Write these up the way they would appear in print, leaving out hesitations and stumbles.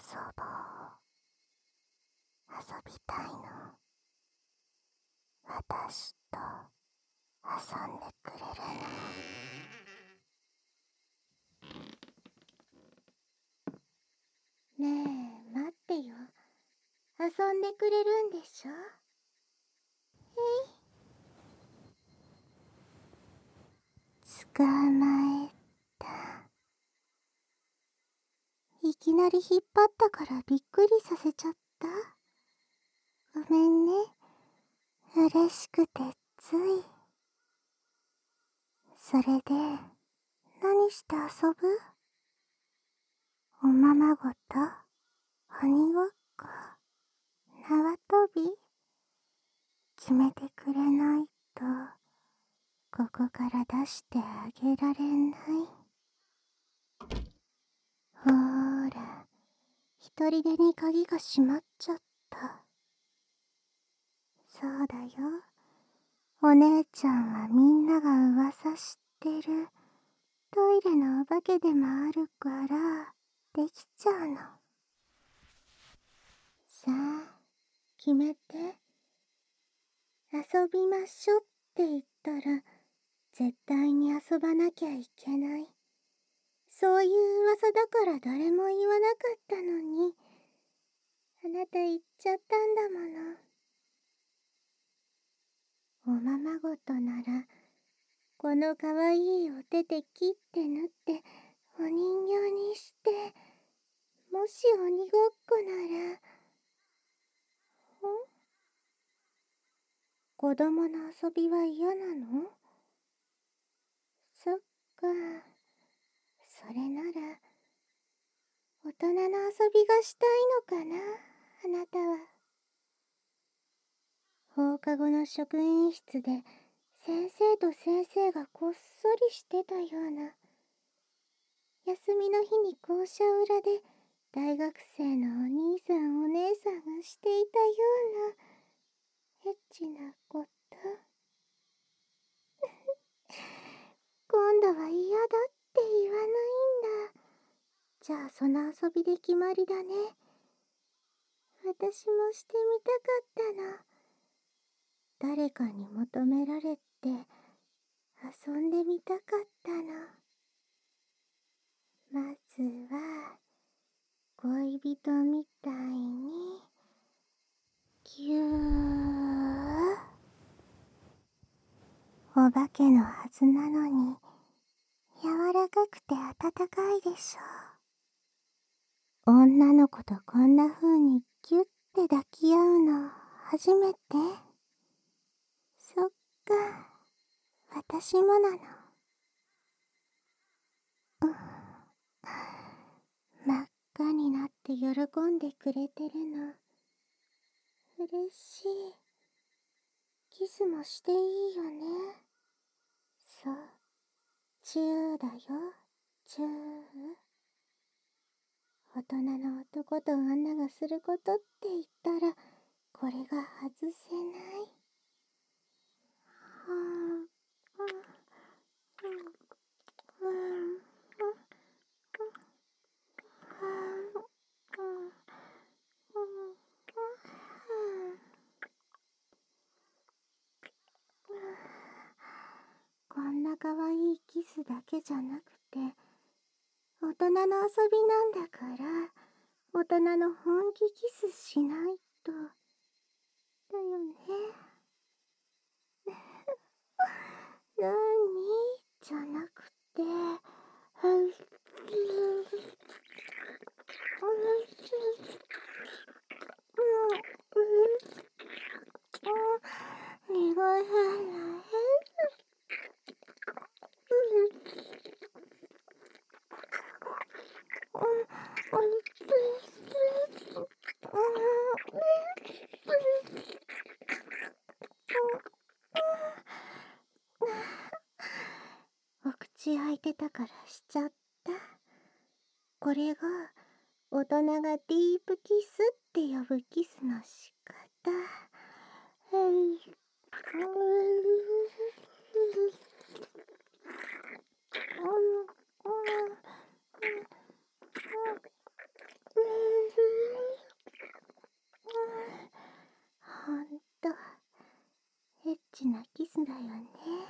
ぼう。遊びたいの。私と遊んでくれるの？ねえ、待ってよ。遊んでくれるんでしょ？捕まえた。いきなり引っ張ったからびっくりさせちゃった。ごめんね。嬉しくてつい。それで、何して遊ぶ？おままごと？鬼ごっこ？縄跳び？決めてくれないと、ここから出してあげられない。ほーら、一人でに鍵が閉まっちゃった。そうだよ。お姉ちゃんはみんなが噂知ってるトイレのお化けでもあるからできちゃうの。さあ、決めて。遊びましょって言ったら絶対に遊ばなきゃいけない。そういう噂だから誰も言わなかったのに、あなた言っちゃったんだもの。おままごとなら、このかわいいお手で切って縫ってお人形にして、もし鬼ごっこなら、子供の遊びは嫌なの？そっか。それなら、大人の遊びがしたいのかな、あなたは。放課後の職員室で、先生と先生がこっそりしてたような。休みの日に校舎裏で、大学生のお兄さんお姉さんがしていたような、エッチなこと。今度は嫌だって言わないんだ。じゃあその遊びで決まりだね。私もしてみたかったの。誰かに求められて遊んでみたかったの。まずは恋人みたいにぎゅー。お化けのはずなのに柔らかくて温かいでしょ。女の子とこんな風にぎゅって抱き合うの初めて？そっか、私もなの。真っ赤になって喜んでくれてるの。嬉しい。キスもしていいよね。そう、チューだよ、チュー。大人の男と女がすることって言ったら、これが外せない。こんなかわいいキスだけじゃなくて、大人の遊びなんだから、大人の本気キスしないと。だよね。なにじゃなくて、苦い花。お口開いてたからしちゃった。これが大人がディープキスって呼ぶキスの仕方。 なキスだよね。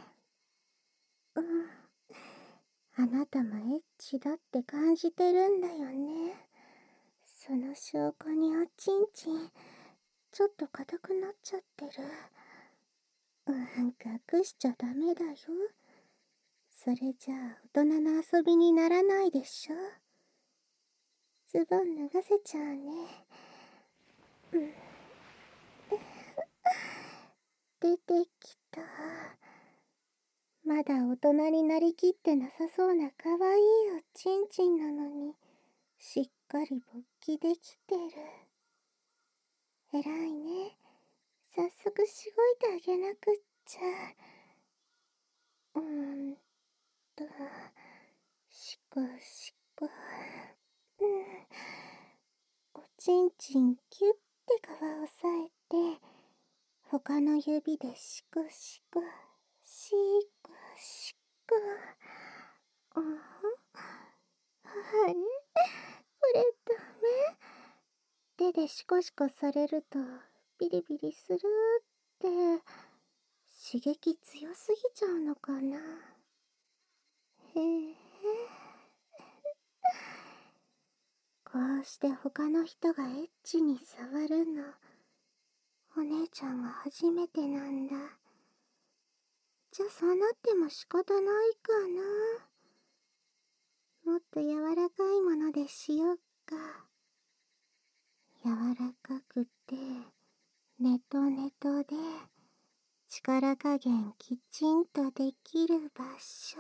あなたもエッチだって感じてるんだよね。その証拠におちんちん、ちょっと硬くなっちゃってる。隠しちゃダメだよ。それじゃあ大人の遊びにならないでしょ。ズボン脱がせちゃうね。出てきた。まだ大人になりきってなさそうなかわいいおちんちんなのに、しっかり勃起できてる。えらいね。早速しごいてあげなくっちゃ。と、しこしこ。おちんちんキュッて皮を押さえて、他の指でしこしこ、しこしこ。はい、これダメ。手でシコシコされるとビリビリするって刺激強すぎちゃうのかな。へえ。こうして他の人がエッチに触るの、お姉ちゃんは初めてなんだ。じゃあそうなっても仕方ないかな。もっと柔らかいものでしよっか。柔らかくてネトネトで力加減きちんとできる場所。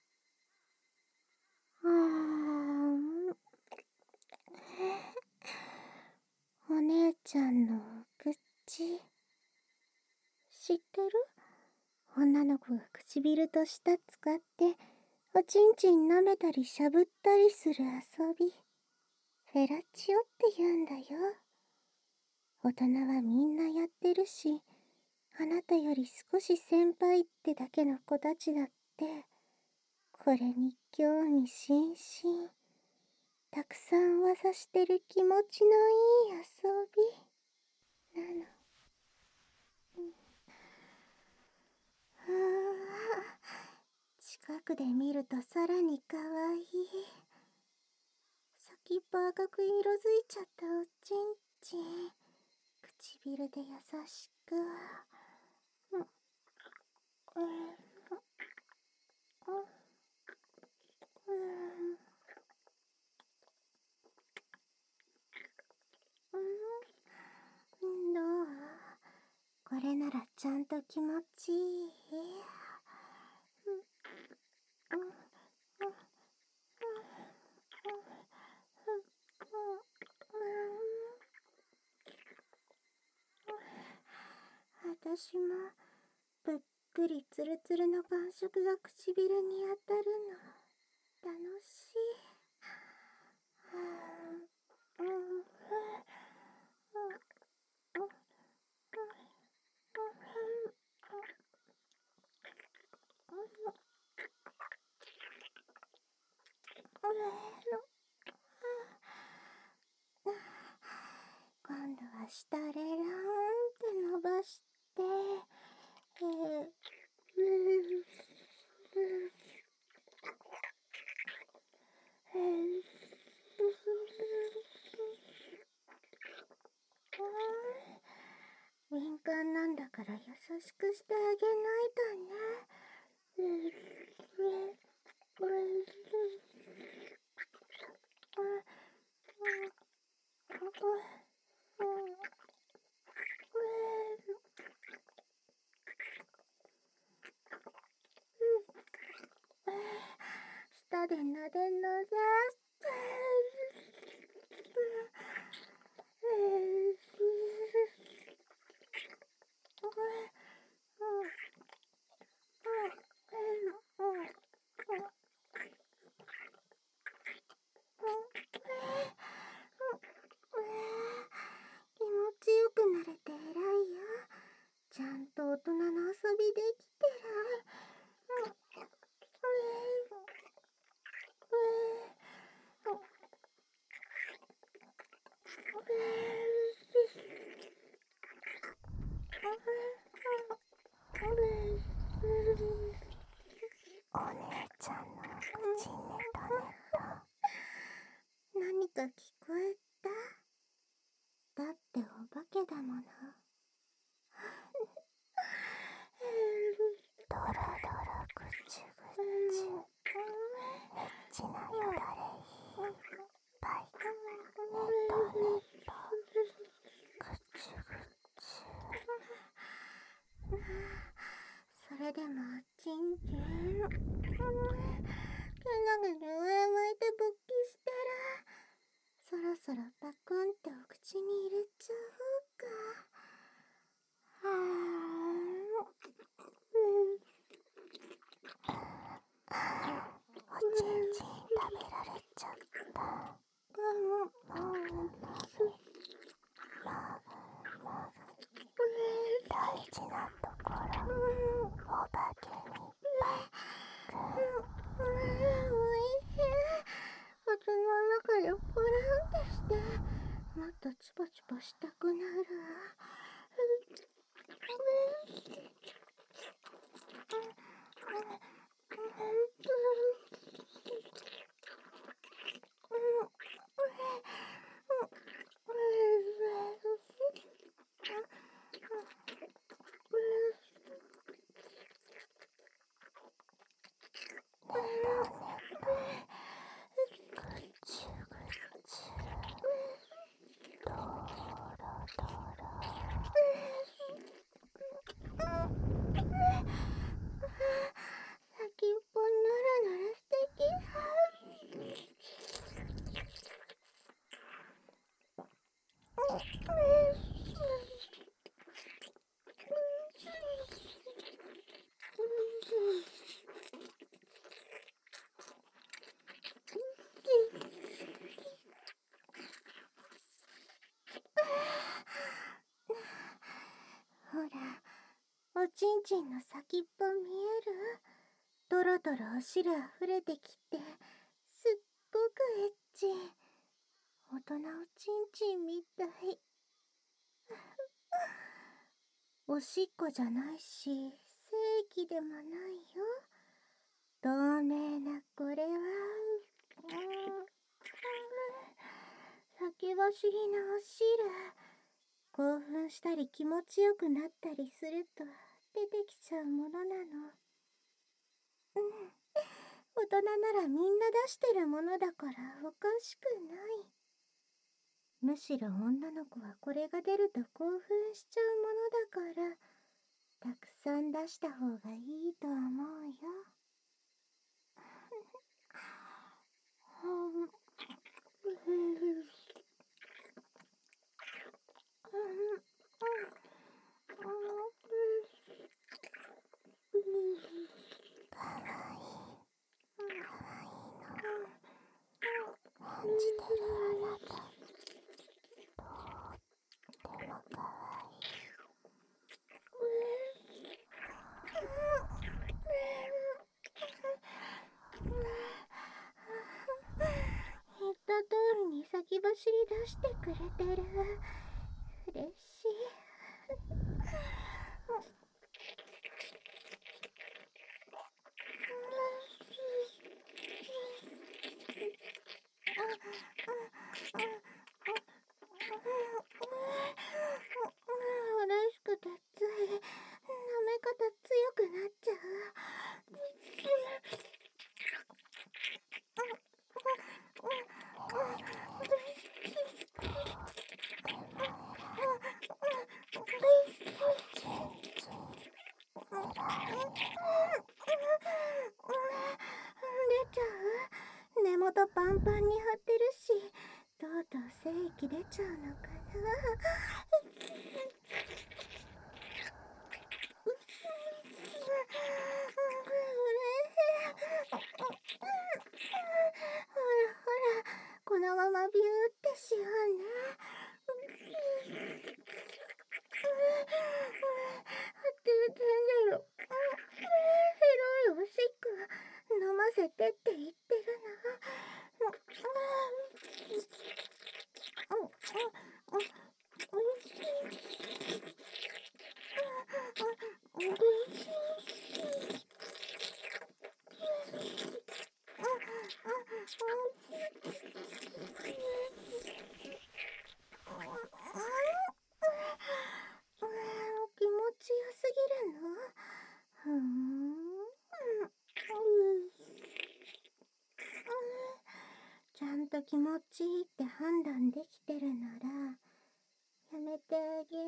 お姉ちゃんの口、知ってる？女の子が唇と舌使っておちんちん舐めたりしゃぶったりする遊び、フェラチオって言うんだよ。大人はみんなやってるし、あなたより少し先輩ってだけの子たちだってこれに興味津々。たくさん噂してる気持ちのいい遊びなの。近くで見るとさらにかわいい。先っぽ赤く色づいちゃったおちんちん。唇で優しく。どう？これならちゃんと気持ちいい。私もぷっくりつるつるの感触が唇に当たるの楽しい。今度は下レラーンって伸ばして、敏感なんだから優しくしてあげないとね。舌でなでなで。気持ちよくなれて偉いよ。ちゃんと大人の遊びできてる。 か聞こえた？だってお化けだもの。ドロドロぐちぐち、エッチなよだれいっぱい、ねとねと、ぐちぐち。それでもちんちん、けなげに上向いて勃起したら、そろそろパクンってお口に入れちゃおうか。おちんちん食べられちゃった。もぐもぐ、もぐもぐ、大事なところ、お化けにパックン。おいしい。口の中でポランってして、もっとチュポチュポしたくなる。先っぽならなら素敵。ほら、おちんちんの先っぽ見える？ドロドロお汁あふれてきて、すっごくエッチ。大人おちんちんみたい。おしっこじゃないし、精液でもないよ。透明なこれは、先走りのお汁。興奮したり気持ちよくなったりすると出てきちゃうものなの。大人ならみんな出してるものだからおかしくない。むしろ女の子はこれが出ると興奮しちゃうものだから、たくさん出した方がいいと思うよ。かわいい。感じてるあなた。とってもかわいい。言った通りに先走り出してくれてる。嬉しい。嬉しくてつい舐め方強くなっちゃう。出ちゃう？根元パンパンに張ってるし、とうとう精液出ちゃうのかな。ほらほら、このままビューってしようね。出る。広いおしっこ飲ませてって言ってるの。 と気持ちいいって判断できてるなら、やめてあげない？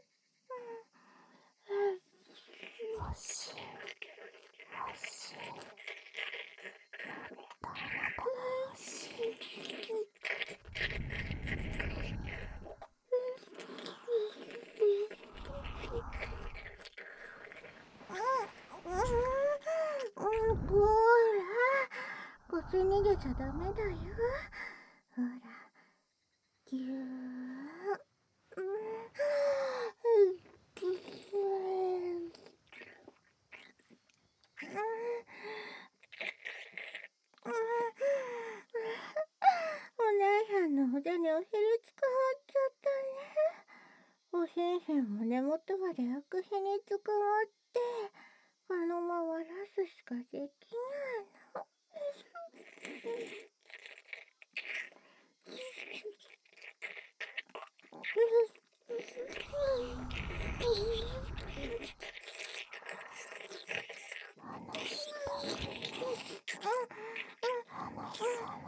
欲しい、欲しい、あなたが欲しい。 ほら、こっち逃げちゃダメだよ。ほら、ぎゅー。お姉さんの腕にお尻つかまっちゃったね。おへんへんも根元まで悪皮につかまって、あのままラスしかできないの。 話したくない。話さない。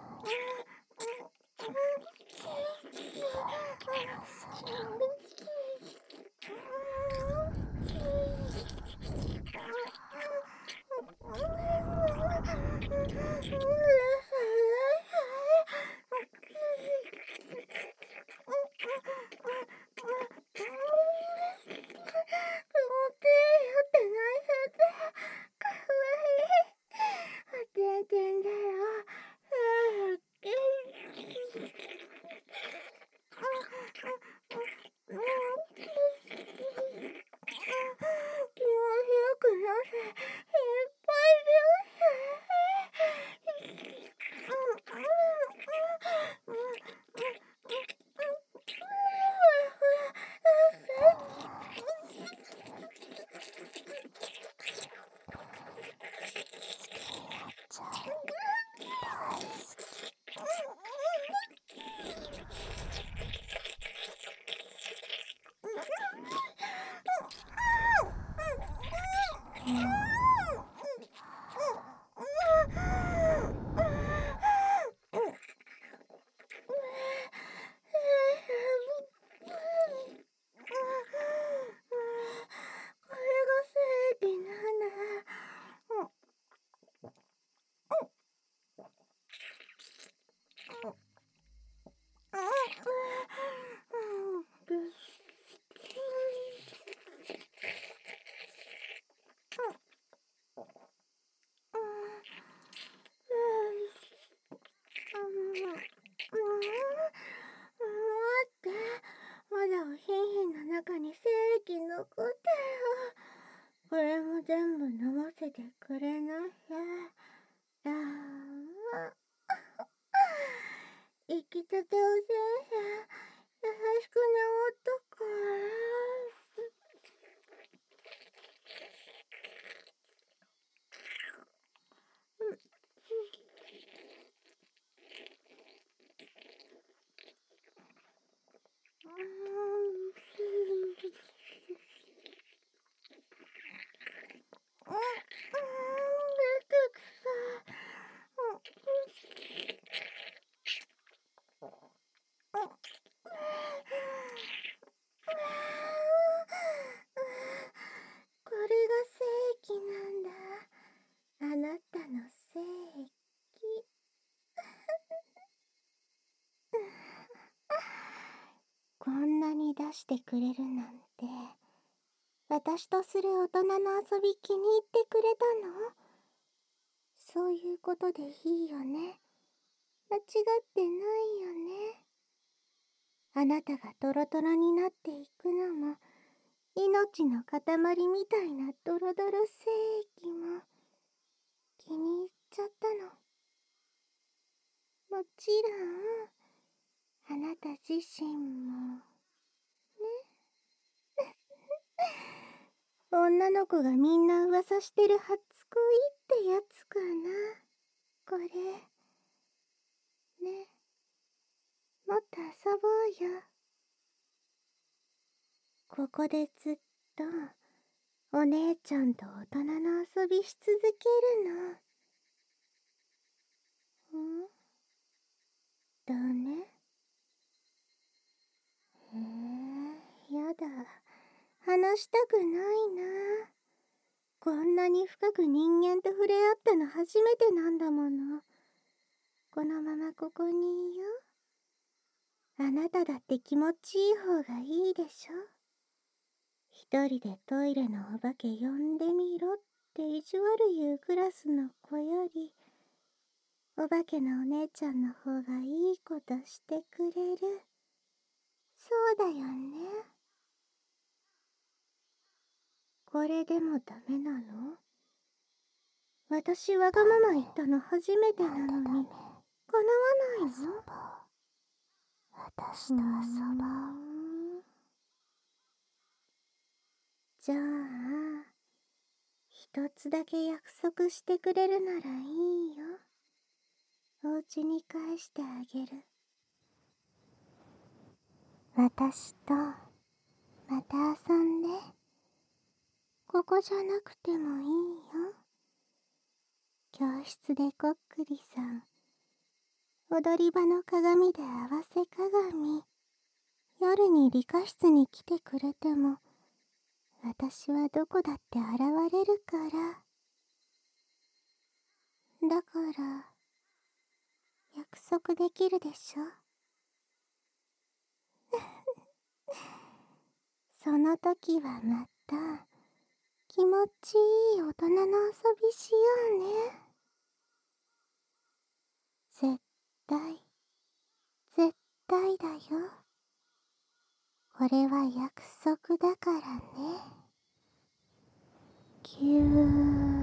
話さない。じゃあ大好き。 これが正義なんだ。待って、まだおひんひんの中に精液残ってる。これも全部飲ませてくれないああ、生きたておせん優しく治ったから。これが正義なんだ。あなたの正義。こんなに出してくれるなんて、私とする大人の遊び気に入ってくれたの？そういうことでいいよね。間違ってないよね。あなたがトロトロになっていくのも、命の塊みたいなドロドロ精液も気に入っちゃったの。もちろん、あなた自身も、ね。女の子がみんな噂してる初恋ってやつかな。これ。ね。もっと遊ぼうよ。ここでずっと、お姉ちゃんと大人の遊びし続けるの。 話したくないな。こんなに深く人間と触れ合ったの初めてなんだもの。このままここにいよう。あなただって気持ちいい方がいいでしょ。一人でトイレのお化け呼んでみろって意地悪言うクラスの子より、お化けのお姉ちゃんの方がいいことしてくれる。そうだよね。これでもダメなの？私わがまま言ったの初めてなのに、叶わないの？ 遊ぼう。私と遊ぼう。 じゃあ、一つだけ約束してくれるならいいよ。お家に帰してあげる。私とまた遊んで。ここじゃなくてもいいよ。教室でこっくりさん、踊り場の鏡で合わせ鏡。夜に理科室に来てくれても、私はどこだって現れるから。だから、約束できるでしょ。その時はまた、気持ちいい大人の遊びしようね。絶対、絶対だよ。これは約束だからね。ぎゅー。